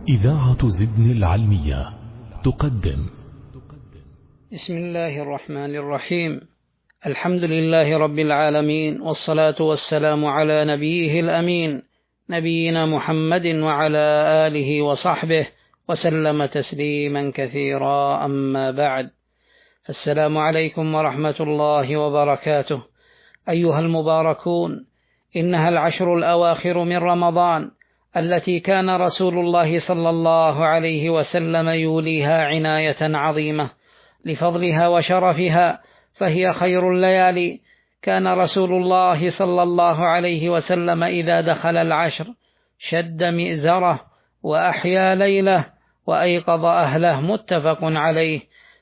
إذاعة زدن العلمية تقدم. بسم الله الرحمن الرحيم. الحمد لله رب العالمين، والصلاة والسلام على نبيه الأمين نبينا محمد وعلى آله وصحبه وسلم تسليما كثيرا، أما بعد، السلام عليكم ورحمة الله وبركاته. أيها المباركون، إنها العشر الأواخر من رمضان التي كان رسول الله صلى الله عليه وسلم يوليها عناية عظيمة لفضلها وشرفها، فهي خير الليالي. كان رسول الله صلى الله عليه وسلم إذا دخل العشر شد مئزره وأحيا ليله وأيقظ أهله، متفق عليه.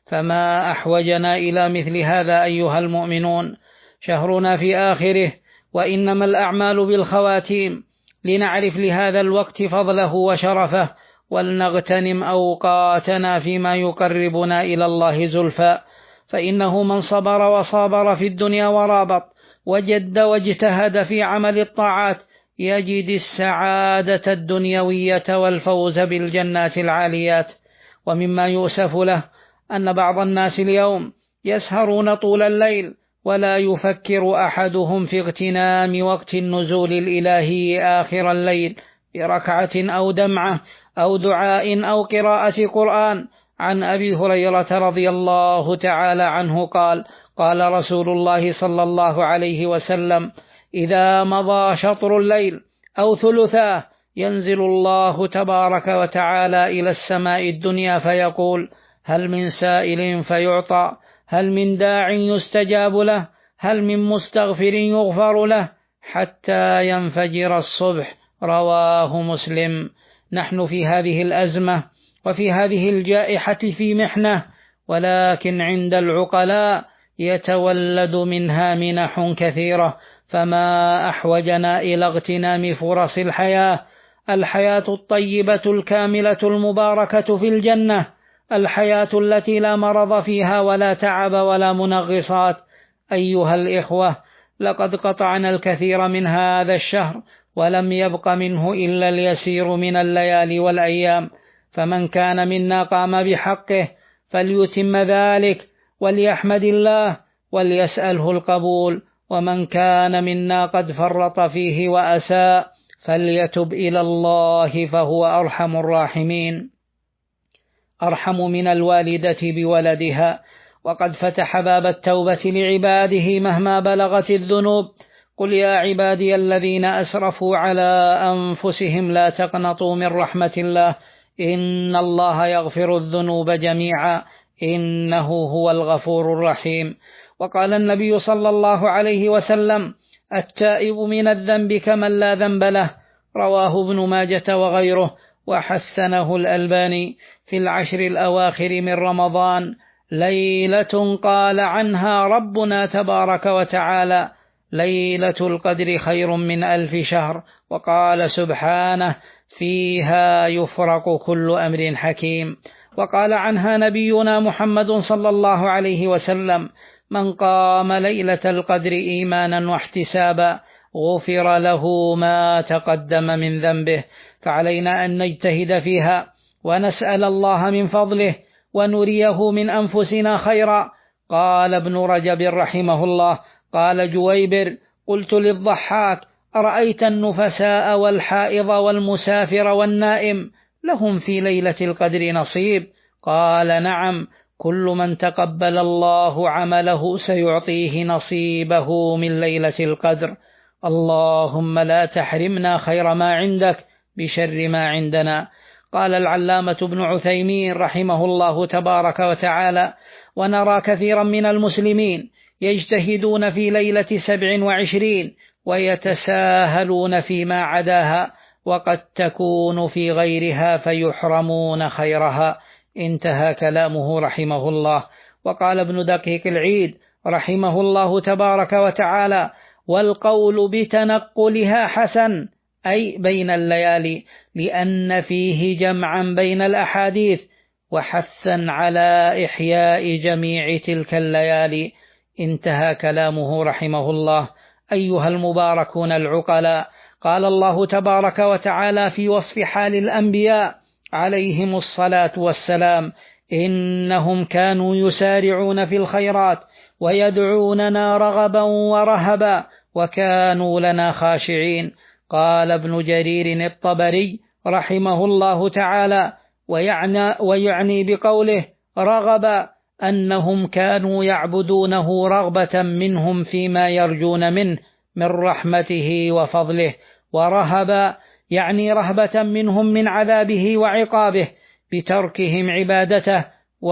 فما أحوجنا إلى مثل هذا أيها المؤمنون. شهرنا في آخره، وإنما الأعمال بالخواتيم، لنعرف لهذا الوقت فضله وشرفه، ولنغتنم أوقاتنا فيما يقربنا إلى الله زلفى. فإنه من صبر وصابر في الدنيا ورابط وجد واجتهد في عمل الطاعات يجد السعادة الدنيوية والفوز بالجنات العاليات. ومما يؤسف له أن بعض الناس اليوم يسهرون طول الليل، ولا يفكر أحدهم في اغتنام وقت النزول الإلهي آخر الليل بركعة أو دمعة أو دعاء أو قراءة قرآن. عن أبي هريرة رضي الله تعالى عنه قال: قال رسول الله صلى الله عليه وسلم: إذا مضى شطر الليل أو ثلثاه ينزل الله تبارك وتعالى إلى السماء الدنيا فيقول: هل من سائل فيعطى؟ هل من داع يستجاب له؟ هل من مستغفر يغفر له؟ حتى ينفجر الصبح. رواه مسلم. نحن في هذه الأزمة وفي هذه الجائحة في محنة، ولكن عند العقلاء يتولد منها منح كثيرة، فما أحوجنا إلى اغتنام فرص الحياة الطيبة الكاملة المباركة في الجنة، الحياة التي لا مرض فيها ولا تعب ولا منغصات. أيها الإخوة، لقد قطعنا الكثير من هذا الشهر، ولم يبق منه إلا اليسير من الليالي والأيام، فمن كان منا قام بحقه فليتم ذلك وليحمد الله وليسأله القبول، ومن كان منا قد فرط فيه وأساء فليتب إلى الله، فهو أرحم الراحمين، أرحم من الوالدة بولدها، وقد فتح باب التوبة لعباده مهما بلغت الذنوب. قل يا عبادي الذين أسرفوا على أنفسهم لا تقنطوا من رحمة الله، إن الله يغفر الذنوب جميعا إنه هو الغفور الرحيم. وقال النبي صلى الله عليه وسلم: التائب من الذنب كمن لا ذنب له. رواه ابن ماجة وغيره، وحسنه الألباني. في العشر الأواخر من رمضان ليلة قال عنها ربنا تبارك وتعالى: ليلة القدر خير من 1000 شهر. وقال سبحانه: فيها يفرق كل أمر حكيم. وقال عنها نبينا محمد صلى الله عليه وسلم: من قام ليلة القدر إيمانا واحتسابا غفر له ما تقدم من ذنبه. فعلينا أن نجتهد فيها ونسأل الله من فضله ونريه من أنفسنا خيرا. قال ابن رجب رحمه الله: قال جويبر: قلت للضحاك: أرأيت النفساء والحائض والمسافر والنائم لهم في ليلة القدر نصيب؟ قال: نعم، كل من تقبل الله عمله سيعطيه نصيبه من ليلة القدر. اللهم لا تحرمنا خير ما عندك بشر ما عندنا. قال العلامة ابن عثيمين رحمه الله تبارك وتعالى: ونرى كثيرا من المسلمين يجتهدون في ليلة 27 ويتساهلون فيما عداها، وقد تكون في غيرها فيحرمون خيرها. انتهى كلامه رحمه الله. وقال ابن دقيق العيد رحمه الله تبارك وتعالى: والقول بتنقلها حسن، أي بين الليالي، لأن فيه جمعا بين الأحاديث وحثا على إحياء جميع تلك الليالي. انتهى كلامه رحمه الله. أيها المباركون العقلاء، قال الله تبارك وتعالى في وصف حال الأنبياء عليهم الصلاة والسلام: إنهم كانوا يسارعون في الخيرات ويدعوننا رغبا ورهبا وكانوا لنا خاشعين. قال ابن جرير الطبري رحمه الله تعالى: ويعني بقوله رغبا أنهم كانوا يعبدونه رغبة منهم فيما يرجون منه من رحمته وفضله، ورهبا يعني رهبة منهم من عذابه وعقابه بتركهم عبادته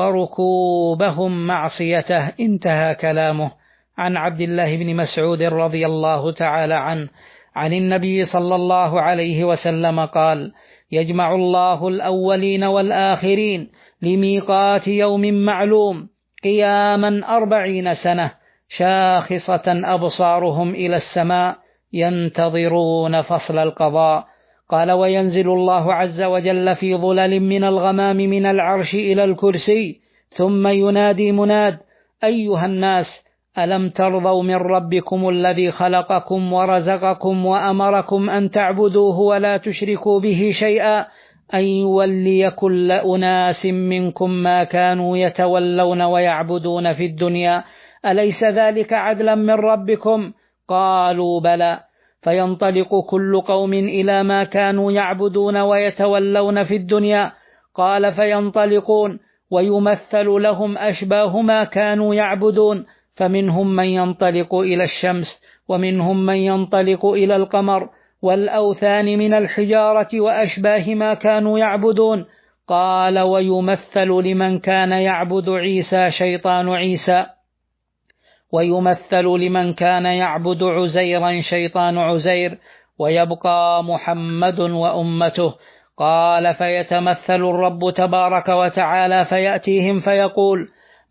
وركوبهم معصيته. انتهى كلامه. عن عبد الله بن مسعود رضي الله تعالى عنه عن النبي صلى الله عليه وسلم قال: يجمع الله الأولين والآخرين لميقات يوم معلوم قياما 40 سنة شاخصة أبصارهم إلى السماء ينتظرون فصل القضاء. قال: وينزل الله عز وجل في ظلل من الغمام من العرش إلى الكرسي، ثم ينادي مناد: أيها الناس، ألم ترضوا من ربكم الذي خلقكم ورزقكم وأمركم أن تعبدوه ولا تشركوا به شيئا، أن يولي كل أناس منكم ما كانوا يتولون ويعبدون في الدنيا، أليس ذلك عدلا من ربكم؟ قالوا: بلى. فينطلق كل قوم إلى ما كانوا يعبدون ويتولون في الدنيا. قال: فينطلقون ويمثل لهم أشباه ما كانوا يعبدون، فمنهم من ينطلق إلى الشمس، ومنهم من ينطلق إلى القمر والأوثان من الحجارة وأشباه ما كانوا يعبدون. قال: ويمثل لمن كان يعبد عيسى شيطان عيسى، ويمثل لمن كان يعبد عزيرا شيطان عزير، ويبقى محمد وأمته. قال: فيتمثل الرب تبارك وتعالى فيأتيهم فيقول: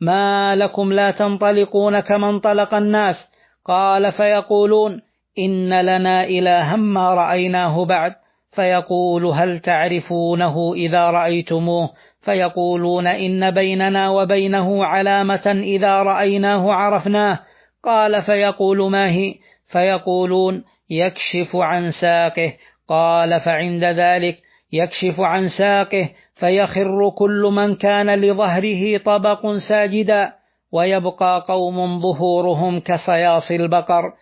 ما لكم لا تنطلقون كما انطلق الناس؟ قال: فيقولون: إن لنا إلها ما رأيناه بعد. فيقول: هل تعرفونه إذا رأيتموه؟ فيقولون: إن بيننا وبينه علامة إذا رأيناه عرفناه. قال: فيقول: ما هي؟ فيقولون: يكشف عن ساقه. قال: فعند ذلك يكشف عن ساقه فيخر كل من كان لظهره طبق ساجدا، ويبقى قوم ظهورهم كصياص البقر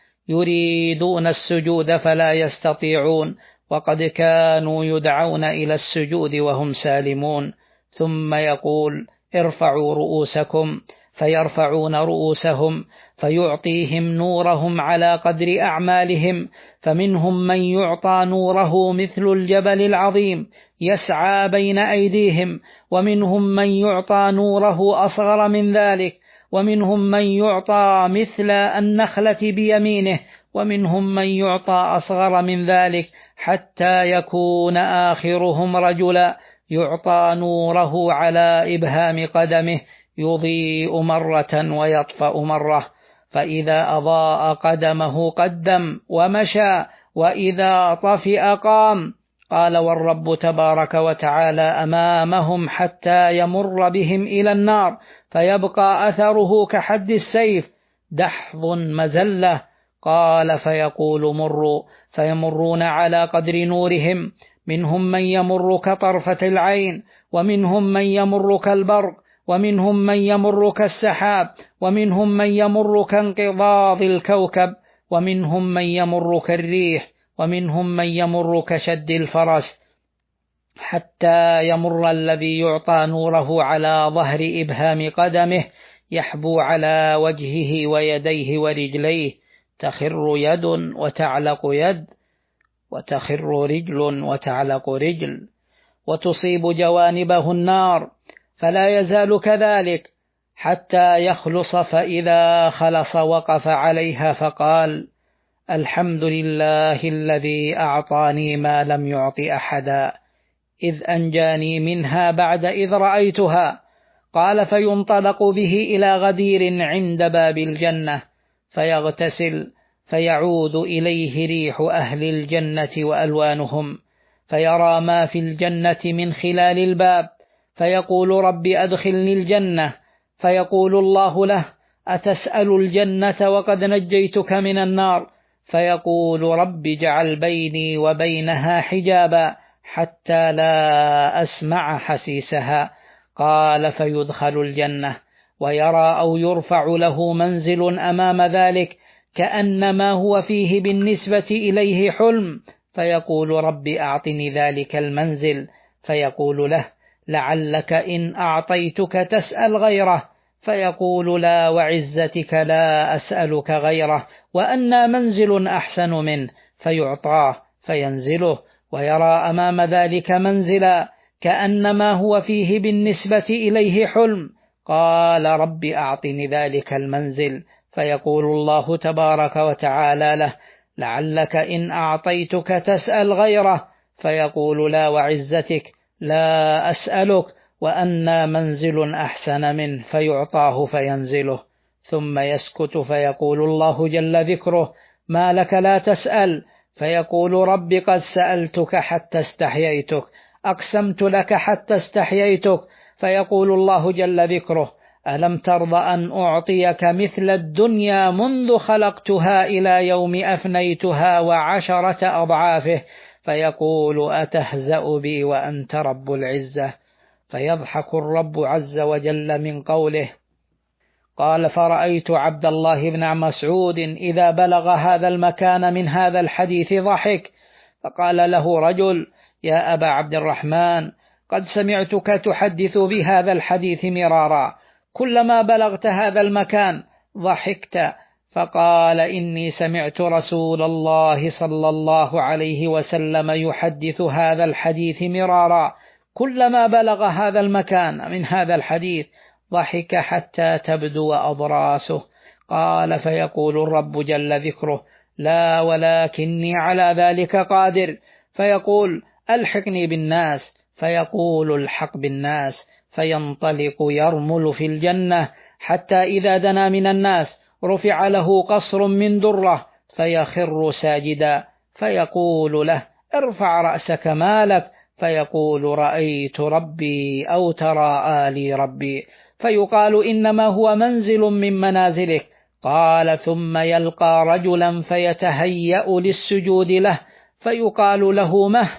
يريدون السجود فلا يستطيعون، وقد كانوا يدعون إلى السجود وهم سالمون. ثم يقول: ارفعوا رؤوسكم، فيرفعون رؤوسهم فيعطيهم نورهم على قدر أعمالهم، فمنهم من يعطى نوره مثل الجبل العظيم يسعى بين أيديهم، ومنهم من يعطى نوره أصغر من ذلك، ومنهم من يعطى مثل النخلة بيمينه، ومنهم من يعطى أصغر من ذلك، حتى يكون آخرهم رجلا يعطى نوره على إبهام قدمه يضيء مرة ويطفأ مرة، فإذا أضاء قدمه قدم ومشى، وإذا طفئ قام. قال: والرب تبارك وتعالى أمامهم حتى يمر بهم إلى النار، فيبقى أثره كحد السيف دحض مزلة. قال: فيقول: مروا، فيمرون على قدر نورهم، منهم من يمر كطرفة العين، ومنهم من يمر كالبرق، ومنهم من يمر كالسحاب، ومنهم من يمر كانقضاض الكوكب، ومنهم من يمر كالريح، ومنهم من يمر كشد الفرس، حتى يمر الذي يعطى نوره على ظهر إبهام قدمه يحبو على وجهه ويديه ورجليه، تخر يد وتعلق يد، وتخر رجل وتعلق رجل، وتصيب جوانبه النار، فلا يزال كذلك حتى يخلص، فإذا خلص وقف عليها فقال: الحمد لله الذي أعطاني ما لم يعط أحدا، إذ أنجاني منها بعد إذ رأيتها. قال: فينطلق به إلى غدير عند باب الجنة فيغتسل، فيعود إليه ريح أهل الجنة وألوانهم، فيرى ما في الجنة من خلال الباب، فيقول: رب أدخلني الجنة. فيقول الله له: أتسأل الجنة وقد نجيتك من النار؟ فيقول: رب اجعل بيني وبينها حجابا حتى لا أسمع حسيسها. قال: فيدخل الجنة ويرى أو يرفع له منزل أمام ذلك كأنما هو فيه بالنسبة إليه حلم، فيقول: رب أعطني ذلك المنزل، فيقول له: لعلك إن أعطيتك تسأل غيره، فيقول: لا وعزتك لا أسألك غيره، وأنى منزل أحسن منه، فيعطاه فينزله ويرى أمام ذلك منزلا كأنما هو فيه بالنسبة إليه حلم. قال: رب أعطني ذلك المنزل، فيقول الله تبارك وتعالى له: لعلك إن أعطيتك تسأل غيره، فيقول: لا وعزتك لا أسألك، وأنى منزل أحسن منه، فيعطاه فينزله. ثم يسكت فيقول الله جل ذكره: ما لك لا تسأل؟ فيقول: رب قد سألتك حتى استحييتك، أقسمت لك حتى استحييتك. فيقول الله جل ذكره: ألم ترض أن أعطيك مثل الدنيا منذ خلقتها إلى يوم أفنيتها وعشرة أضعافه؟ فيقول: أتهزأ بي وأنت رب العزة؟ فيضحك الرب عز وجل من قوله. قال: فرأيت عبد الله بن مسعود إذا بلغ هذا المكان من هذا الحديث ضحك، فقال له رجل: يا أبا عبد الرحمن، قد سمعتك تحدث بهذا الحديث مرارا، كلما بلغت هذا المكان ضحكت. فقال: إني سمعت رسول الله صلى الله عليه وسلم يحدث هذا الحديث مرارا، كلما بلغ هذا المكان من هذا الحديث ضحك حتى تبدو أضراسه. قال: فيقول الرب جل ذكره: لا ولكني على ذلك قادر. فيقول: ألحقني بالناس، فيقول: الحق بالناس. فينطلق يرمل في الجنة حتى إذا دنا من الناس رفع له قصر من درة فيخر ساجدا، فيقول له: ارفع رأسك مالك؟ فيقول: رأيت ربي أو ترى آلي ربي. فيقال: إنما هو منزل من منازلك. قال: ثم يلقى رجلا فيتهيأ للسجود له، فيقال له: مه؟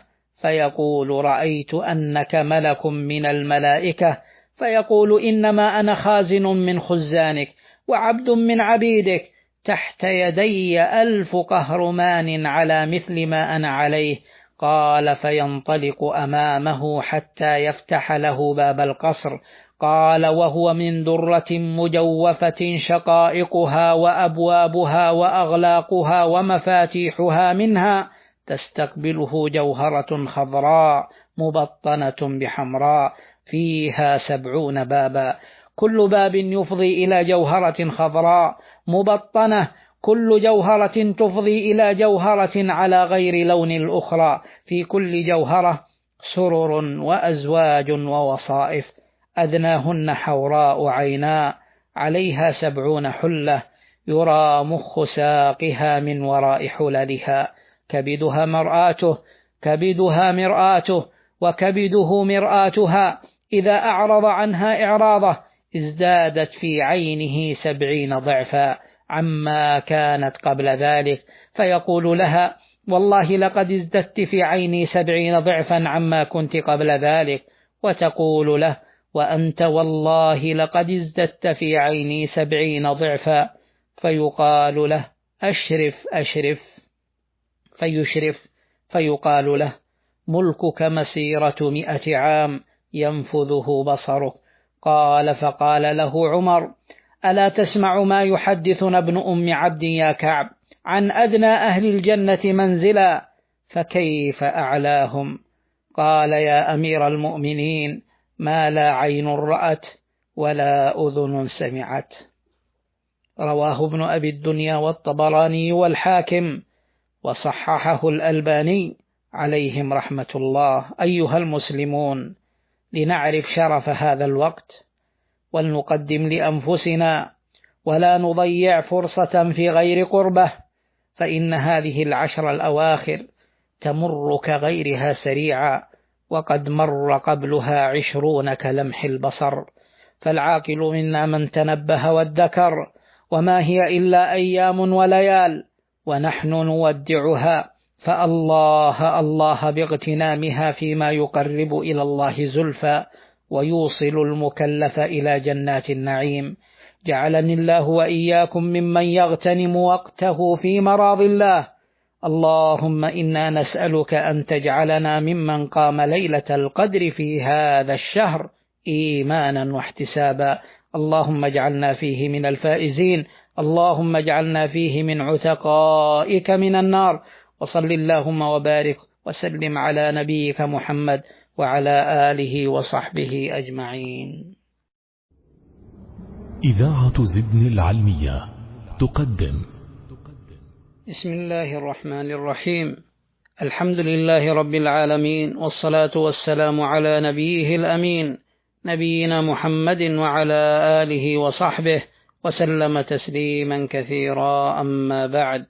فيقول: رأيت أنك ملك من الملائكة. فيقول: إنما أنا خازن من خزانك وعبد من عبيدك، تحت يدي 1000 قهرمان على مثل ما أنا عليه. قال: فينطلق أمامه حتى يفتح له باب القصر. قال: وهو من درة مجوفة شقائقها وأبوابها وأغلاقها ومفاتيحها منها، تستقبله جوهرة خضراء مبطنة بحمراء، فيها 70 بابا، كل باب يفضي إلى جوهرة خضراء مبطنة، كل جوهرة تفضي إلى جوهرة على غير لون الأخرى، في كل جوهرة سرر وأزواج ووصائف، أدناهن حوراء عيناء، عليها 70 حلة، يرى مخ ساقها من وراء حللها، كبدها مرآته، كبدها مرآته، وكبده مرآتها، إذا أعرض عنها إعراضه ازدادت في عينه 70 ضعفا عما كانت قبل ذلك. فيقول لها: والله لقد ازددت في عيني 70 ضعفا عما كنت قبل ذلك. وتقول له: وأنت والله لقد ازددت في عيني 70 ضعفا. فيقال له: أشرف أشرف. فيشرف، فيقال له: ملكك مسيرة 100 عام ينفذه بصرك. قال: فقال له عمر: ألا تسمع ما يحدثنا ابن أم عبد يا كعب عن أدنى أهل الجنة منزلا، فكيف أعلاهم؟ قال: يا أمير المؤمنين، ما لا عين رأت ولا أذن سمعت. رواه ابن أبي الدنيا والطبراني والحاكم، وصححه الألباني عليهم رحمة الله. أيها المسلمون، لنعرف شرف هذا الوقت ولنقدم لأنفسنا ولا نضيع فرصة في غير قربه، فإن هذه العشر الأواخر تمر كغيرها سريعا، وقد مر قبلها 20 كلمح البصر. فالعاقل منا من تنبه وادكر، وما هي إلا أيام وليال، ونحن نودعها فالله الله باغتنامها فيما يقرب إلى الله زلفى ويوصل المكلف إلى جنات النعيم. جعلني الله وإياكم ممن يغتنم وقته في مراض الله. اللهم إنا نسألك أن تجعلنا ممن قام ليلة القدر في هذا الشهر إيمانا واحتسابا. اللهم اجعلنا فيه من الفائزين. اللهم اجعلنا فيه من عتقائك من النار. وصل اللهم وبارك وسلم على نبيك محمد وعلى آله وصحبه أجمعين. إذاعة زدن العلمية تقدم. بسم الله الرحمن الرحيم. الحمد لله رب العالمين، والصلاة والسلام على نبيه الأمين نبينا محمد وعلى آله وصحبه وسلم تسليما كثيرا. أما بعد،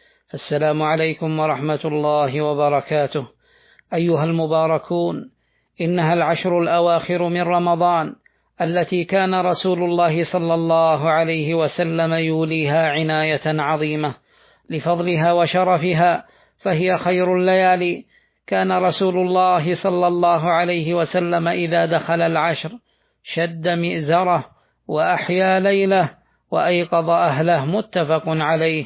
السلام عليكم ورحمة الله وبركاته. أيها المباركون، إنها العشر الأواخر من رمضان التي كان رسول الله صلى الله عليه وسلم يوليها عناية عظيمة لفضلها وشرفها، فهي خير الليالي. كان رسول الله صلى الله عليه وسلم إذا دخل العشر شد مئزره وأحيا ليله وأيقظ أهله، متفق عليه.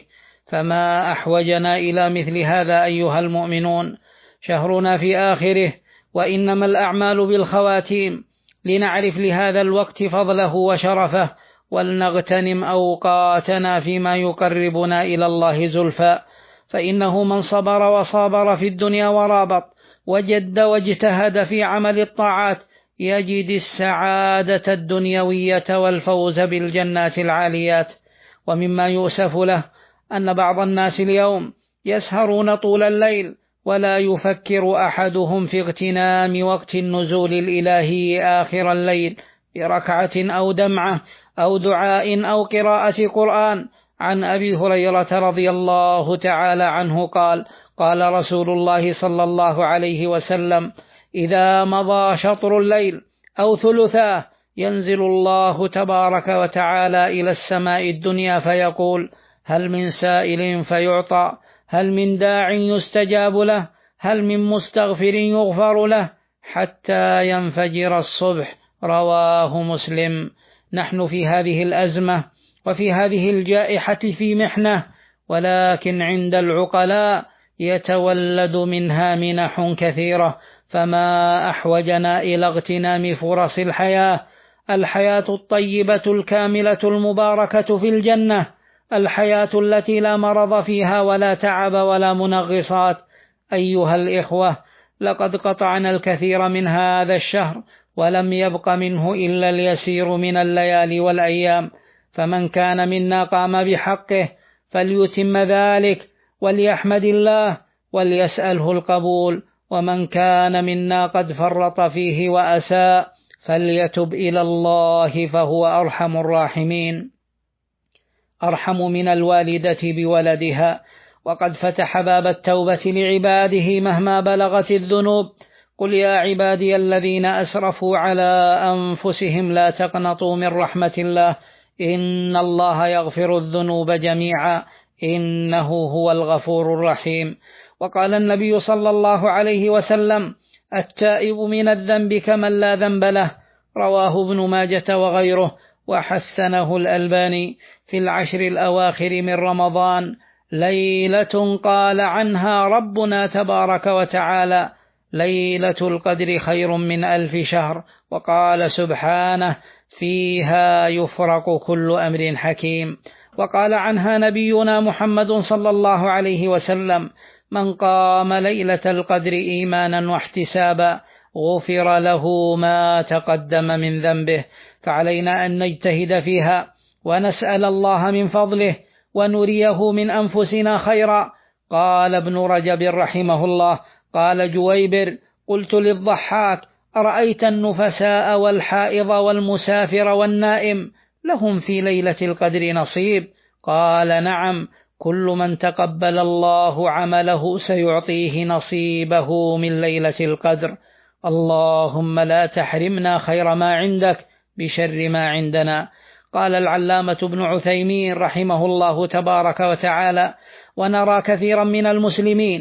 فما أحوجنا إلى مثل هذا أيها المؤمنون. شهرنا في آخره، وإنما الأعمال بالخواتيم. لنعرف لهذا الوقت فضله وشرفه، ولنغتنم أوقاتنا فيما يقربنا إلى الله زلفى. فإنه من صبر وصابر في الدنيا ورابط وجد واجتهد في عمل الطاعات يجد السعادة الدنيوية والفوز بالجنات العاليات. ومما يؤسف له أن بعض الناس اليوم يسهرون طول الليل، ولا يفكر أحدهم في اغتنام وقت النزول الإلهي آخر الليل بركعة أو دمعة أو دعاء أو قراءة قرآن. عن أبي هريرة رضي الله تعالى عنه قال: قال رسول الله صلى الله عليه وسلم: إذا مضى شطر الليل أو ثلثاه ينزل الله تبارك وتعالى إلى السماء الدنيا فيقول: هل من سائل فيعطى؟ هل من داع يستجاب له؟ هل من مستغفر يغفر له؟ حتى ينفجر الصبح. رواه مسلم. نحن في هذه الأزمة وفي هذه الجائحة في محنة، ولكن عند العقلاء يتولد منها منح كثيرة. فما أحوجنا إلى اغتنام فرص الحياة الطيبة الكاملة المباركة في الجنة، الحياة التي لا مرض فيها ولا تعب ولا منغصات. أيها الإخوة، لقد قطعنا الكثير من هذا الشهر، ولم يبق منه إلا اليسير من الليالي والأيام. فمن كان منا قام بحقه فليتم ذلك، وليحمد الله وليسأله القبول. ومن كان منا قد فرط فيه وأساء فليتب إلى الله، فهو أرحم الراحمين، أرحم من الوالدة بولدها. وقد فتح باب التوبة لعباده مهما بلغت الذنوب. قل يا عبادي الذين أسرفوا على أنفسهم لا تقنطوا من رحمة الله، إن الله يغفر الذنوب جميعا، إنه هو الغفور الرحيم. وقال النبي صلى الله عليه وسلم: التائب من الذنب كمن لا ذنب له. رواه ابن ماجة وغيره، وحسنه الألباني. في العشر الأواخر من رمضان ليلة قال عنها ربنا تبارك وتعالى: ليلة القدر خير من 1000 شهر. وقال سبحانه: فيها يفرق كل أمر حكيم. وقال عنها نبينا محمد صلى الله عليه وسلم: من قام ليلة القدر إيمانا واحتسابا غفر له ما تقدم من ذنبه. فعلينا أن نجتهد فيها ونسأل الله من فضله ونريه من أنفسنا خيرا. قال ابن رجب رحمه الله: قال جويبر: قلت للضحاك: أرأيت النفساء والحائض والمسافر والنائم لهم في ليلة القدر نصيب؟ قال: نعم، كل من تقبل الله عمله سيعطيه نصيبه من ليلة القدر. اللهم لا تحرمنا خير ما عندك بشر ما عندنا. قال العلامة ابن عثيمين رحمه الله تبارك وتعالى: ونرى كثيرا من المسلمين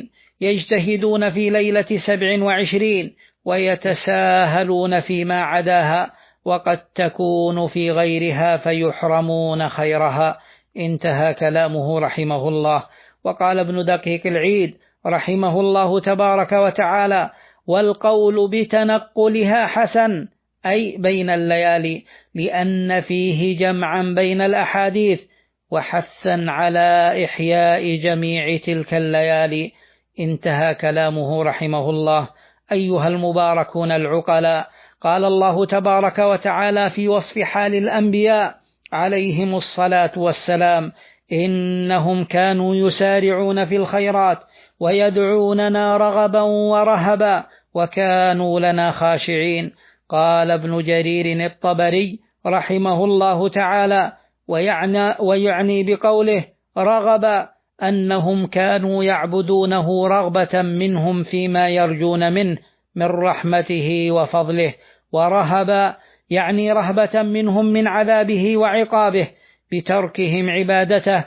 يجتهدون في ليلة 27 ويتساهلون فيما عداها، وقد تكون في غيرها فيحرمون خيرها. انتهى كلامه رحمه الله. وقال ابن دقيق العيد رحمه الله تبارك وتعالى: والقول بتنقلها حسن، أي بين الليالي، لأن فيه جمعا بين الأحاديث وحثا على إحياء جميع تلك الليالي. انتهى كلامه رحمه الله. أيها المباركون العقلاء، قال الله تبارك وتعالى في وصف حال الأنبياء عليهم الصلاة والسلام: إنهم كانوا يسارعون في الخيرات ويدعوننا رغبا ورهبا وكانوا لنا خاشعين. قال ابن جرير الطبري رحمه الله تعالى: ويعني بقوله رغبا أنهم كانوا يعبدونه رغبة منهم فيما يرجون منه من رحمته وفضله، ورهبا يعني رهبة منهم من عذابه وعقابه بتركهم عبادته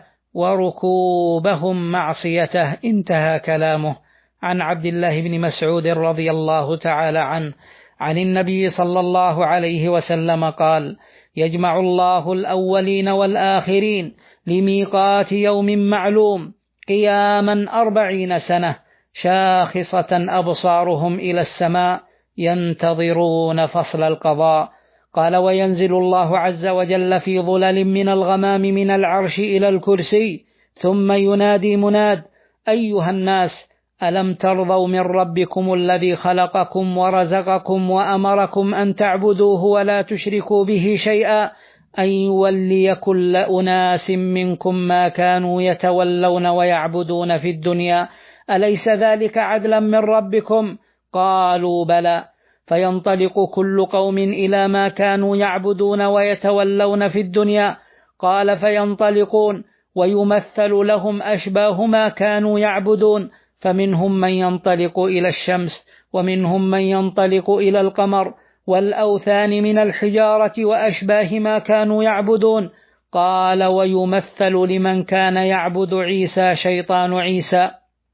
وركوبهم معصيته. انتهى كلامه. عن عبد الله بن مسعود رضي الله تعالى عنه عن النبي صلى الله عليه وسلم قال: يجمع الله الأولين والآخرين لميقات يوم معلوم قياما 40 سنة شاخصة أبصارهم إلى السماء ينتظرون فصل القضاء. قال: وينزل الله عز وجل في ظلل من الغمام من العرش إلى الكرسي، ثم ينادي مناد: أيها الناس، ألم ترضوا من ربكم الذي خلقكم ورزقكم وأمركم أن تعبدوه ولا تشركوا به شيئا، أن يولي كل أناس منكم ما كانوا يتولون ويعبدون في الدنيا، أليس ذلك عدلا من ربكم؟ قالوا: بلى. فينطلق كل قوم إلى ما كانوا يعبدون ويتولون في الدنيا. قال: فينطلقون ويمثل لهم أشباه ما كانوا يعبدون، فمنهم من ينطلق إلى الشمس، ومنهم من ينطلق إلى القمر والأوثان من الحجارة وأشباه ما كانوا يعبدون. قال: ويمثل لمن كان يعبد عيسى شيطان عيسى،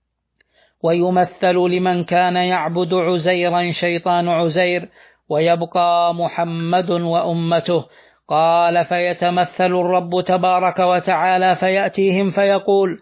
ويمثل لمن كان يعبد عزيرا شيطان عزير، ويبقى محمد وأمته. قال: فيتمثل الرب تبارك وتعالى فيأتيهم فيقول: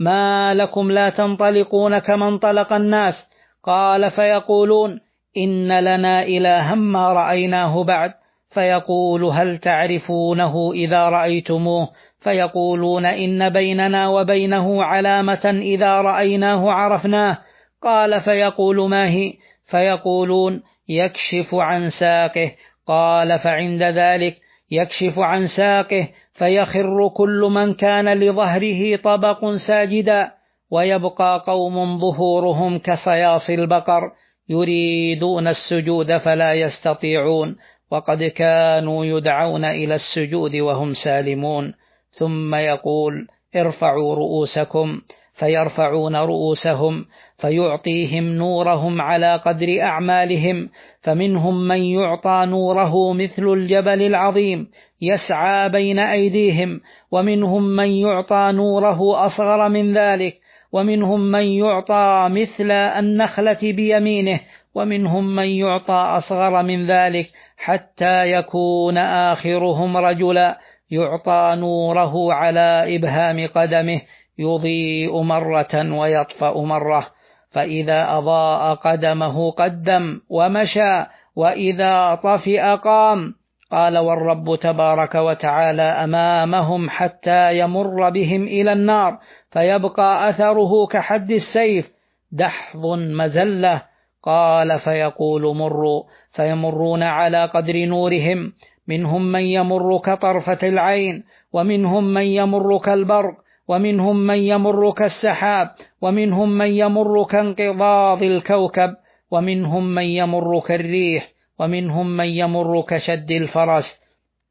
ما لكم لا تنطلقون كما انطلق الناس؟ قال: فيقولون: إن لنا إلها ما رأيناه بعد. فيقول: هل تعرفونه إذا رأيتموه؟ فيقولون: إن بيننا وبينه علامة إذا رأيناه عرفناه. قال: فيقول: ما هي؟ فيقولون: يكشف عن ساقه. قال: فعند ذلك يكشف عن ساقه فيخر كل من كان لظهره طبق ساجدا، ويبقى قوم ظهورهم كصياص البقر يريدون السجود فلا يستطيعون، وقد كانوا يدعون إلى السجود وهم سالمون. ثم يقول: ارفعوا رؤوسكم، فيرفعون رؤوسهم فيعطيهم نورهم على قدر أعمالهم، فمنهم من يعطى نوره مثل الجبل العظيم يسعى بين أيديهم، ومنهم من يعطى نوره أصغر من ذلك، ومنهم من يعطى مثل النخلة بيمينه، ومنهم من يعطى أصغر من ذلك، حتى يكون آخرهم رجلا يعطى نوره على إبهام قدمه يضيء مرة ويطفأ مرة، فإذا أضاء قدمه قدم ومشى، وإذا طفئ قام. قال: والرب تبارك وتعالى أمامهم حتى يمر بهم إلى النار، فيبقى أثره كحد السيف دحض مزلة. قال: فيقول: مروا، فيمرون على قدر نورهم، منهم من يمر كطرفة العين، ومنهم من يمر كالبرق، ومنهم من يمر كالسحاب، ومنهم من يمر كانقضاض الكوكب، ومنهم من يمر كالريح، ومنهم من يمر كشد الفرس،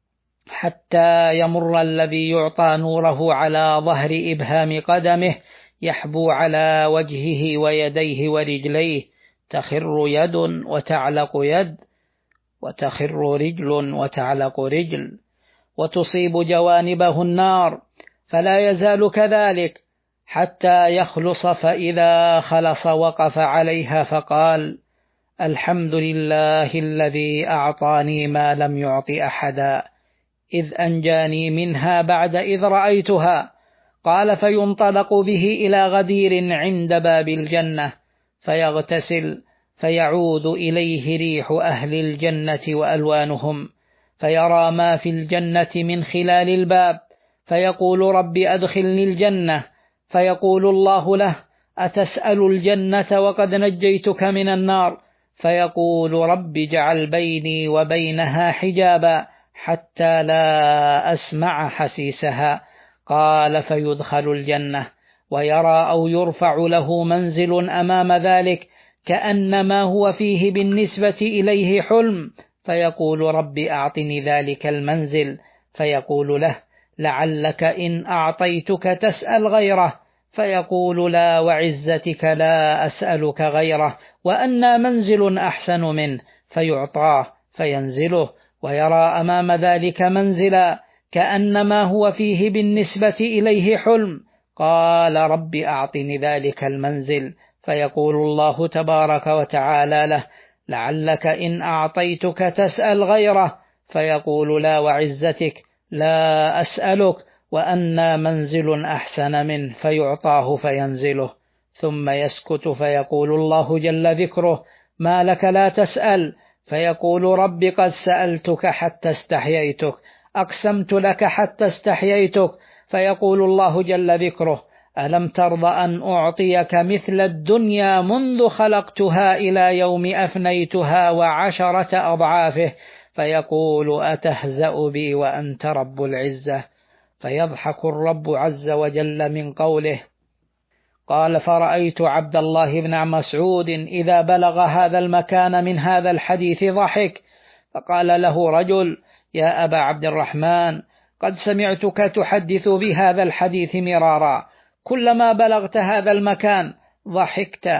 حتى يمر الذي يعطى نوره على ظهر إبهام قدمه يحبو على وجهه ويديه ورجليه، تخر يد وتعلق يد، وتخر رجل وتعلق رجل، وتصيب جوانبه النار، فلا يزال كذلك حتى يخلص، فإذا خلص وقف عليها فقال: الحمد لله الذي أعطاني ما لم يعط أحدا، إذ أنجاني منها بعد إذ رأيتها. قال: فينطلق به إلى غدير عند باب الجنة فيغتسل، فيعود إليه ريح أهل الجنة وألوانهم، فيرى ما في الجنة من خلال الباب، فيقول: رب أدخلني الجنة. فيقول الله له: أتسأل الجنة وقد نجيتك من النار؟ فيقول: رب اجعل بيني وبينها حجابا حتى لا أسمع حسيسها. قال: فيدخل الجنة، ويرى أو يرفع له منزل أمام ذلك كأنما هو فيه بالنسبة إليه حلم، فيقول: رب أعطني ذلك المنزل. فيقول له: لعلك إن أعطيتك تسأل غيره. فيقول: لا وعزتك لا أسألك غيره، وأن منزل أحسن منه. فيعطاه فينزله، ويرى أمام ذلك منزلا كأنما هو فيه بالنسبة إليه حلم. قال: رب أعطني ذلك المنزل. فيقول الله تبارك وتعالى له: لعلك إن أعطيتك تسأل غيره. فيقول: لا وعزتك لا أسألك، وأن منزل أحسن منه. فيعطاه فينزله، ثم يسكت، فيقول الله جل ذكره: ما لك لا تسأل؟ فيقول: رب قد سألتك حتى استحييتك، أقسمت لك حتى استحييتك. فيقول الله جل ذكره: ألم ترض أن أعطيك مثل الدنيا منذ خلقتها إلى يوم أفنيتها وعشرة أضعافه؟ فيقول: أتهزأ بي وأنت رب العزة؟ فيضحك الرب عز وجل من قوله. قال: فرأيت عبد الله بن مسعود إذا بلغ هذا المكان من هذا الحديث ضحك، فقال له رجل: يا أبا عبد الرحمن، قد سمعتك تحدث بهذا الحديث مرارا، كلما بلغت هذا المكان ضحكت.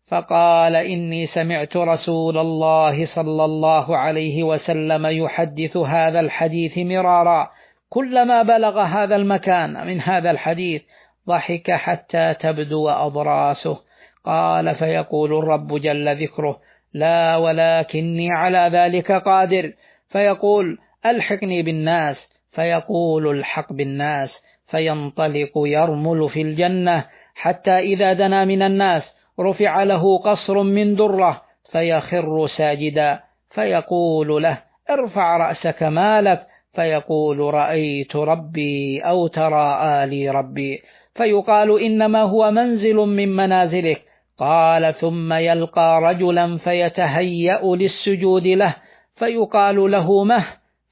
فقال: إني سمعت رسول الله صلى الله عليه وسلم يحدث هذا الحديث مرارا، كلما بلغ هذا المكان من هذا الحديث ضحك حتى تبدو أضراسه. قال: فيقول الرب جل ذكره: لا ولكني على ذلك قادر. فيقول: ألحقني بالناس. فيقول: الحق بالناس. فينطلق يرمل في الجنة حتى إذا دنا من الناس رفع له قصر من درة فيخر ساجدا، فيقول له: ارفع رأسك ما لك؟ فيقول: رأيت ربي أو ترى آلي ربي. فيقال: إنما هو منزل من منازلك. قال: ثم يلقى رجلا فيتهيأ للسجود له، فيقال له: مه؟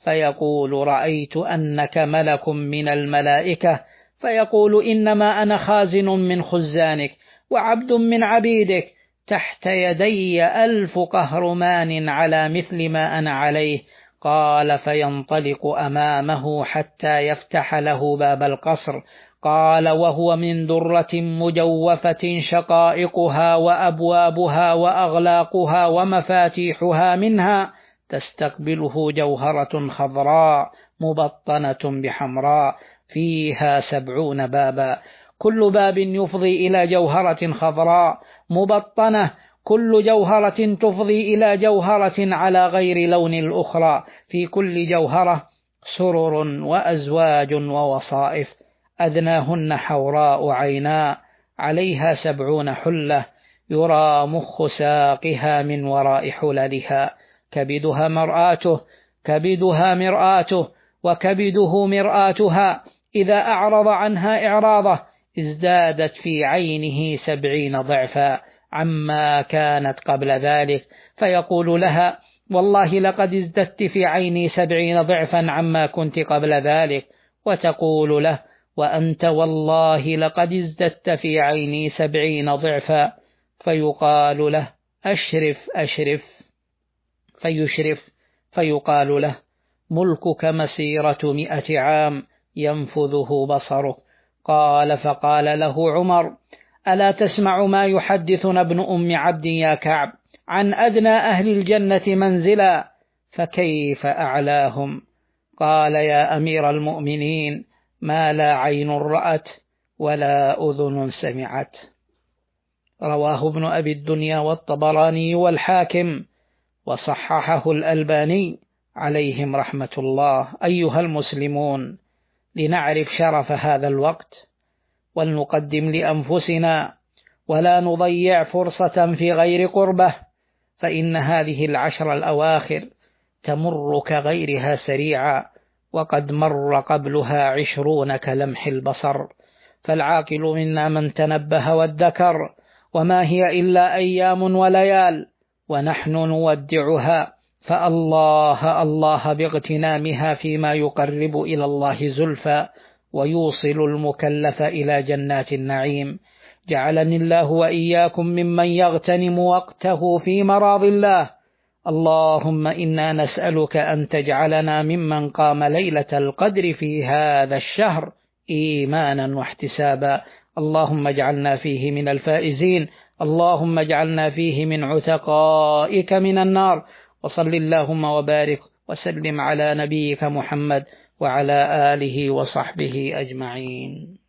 فيقول: رأيت أنك ملك من الملائكة. فيقول: إنما أنا خازن من خزانك وعبد من عبيدك، تحت يدي 1000 قهرمان على مثل ما أنا عليه. قال: فينطلق أمامه حتى يفتح له باب القصر. قال: وهو من درة مجوفة شقائقها وأبوابها وأغلاقها ومفاتيحها منها، تستقبله جوهرة خضراء مبطنة بحمراء، فيها 70 بابا، كل باب يفضي إلى جوهرة خضراء مبطنة، كل جوهرة تفضي إلى جوهرة على غير لون الأخرى، في كل جوهرة سرر وأزواج ووصائف، أدناهن حوراء عيناء، عليها 70 حلة، يرى مخ ساقها من وراء حللها، كبدها مرآته وكبده مرآتها، إذا أعرض عنها إعراضه ازدادت في عينه 70 ضعفا عما كانت قبل ذلك. فيقول لها: والله لقد ازددت في عيني 70 ضعفا عما كنت قبل ذلك. وتقول له: وأنت والله لقد ازددت في عيني 70 ضعفا. فيقال له: أشرف. فيشرف، فيقال له: ملكك مسيرة 100 عام ينفذه بصرك. قال: فقال له عمر: ألا تسمع ما يحدثنا ابن أم عبد يا كعب عن أدنى أهل الجنة منزلا، فكيف أعلاهم؟ قال: يا أمير المؤمنين، ما لا عين رأت ولا أذن سمعت. رواه ابن أبي الدنيا والطبراني والحاكم وصححه الألباني عليهم رحمة الله. أيها المسلمون، لنعرف شرف هذا الوقت ولنقدم لأنفسنا ولا نضيع فرصة في غير قربه، فإن هذه العشر الأواخر تمر كغيرها سريعا، وقد مر قبلها 20 كلمح البصر. فالعاقل منا من تنبه وادكر، وما هي إلا أيام وليال ونحن نودعها، فالله الله باغتنامها فيما يقرب إلى الله زلفى ويوصل المكلف إلى جنات النعيم. جعلني الله وإياكم ممن يغتنم وقته في مراض الله. اللهم إنا نسألك أن تجعلنا ممن قام ليلة القدر في هذا الشهر إيمانا واحتسابا. اللهم اجعلنا فيه من الفائزين، اللهم اجعلنا فيه من عتقائك من النار. وصل اللهم وبارك وسلم على نبيك محمد وعلى آله وصحبه أجمعين.